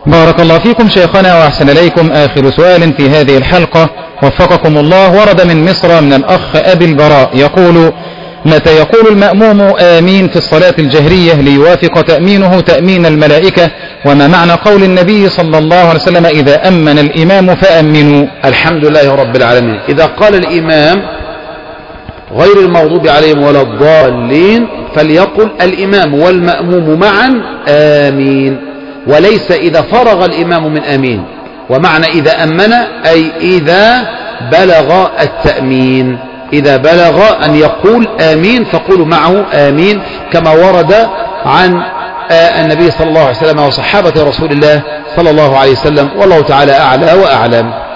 بارك الله فيكم شيخنا وأحسن إليكم. آخر سؤال في هذه الحلقة وفقكم الله ورد من مصر من الأخ أبي البراء يقول: متى يقول المأموم آمين في الصلاة الجهرية ليوافق تأمينه تأمين الملائكة؟ وما معنى قول النبي صلى الله عليه وسلم: إذا أمن الإمام فأمنوا؟ الحمد لله رب العالمين. إذا قال الإمام غير المغضوب عليهم ولا الضالين فليقل الإمام والمأموم معا آمين، وليس إذا فرغ الإمام من آمين. ومعنى إذا أمن أي إذا بلغ التأمين، إذا بلغ أن يقول آمين فقولوا معه آمين، كما ورد عن النبي صلى الله عليه وسلم وصحابة رسول الله صلى الله عليه وسلم، والله تعالى أعلى وأعلم.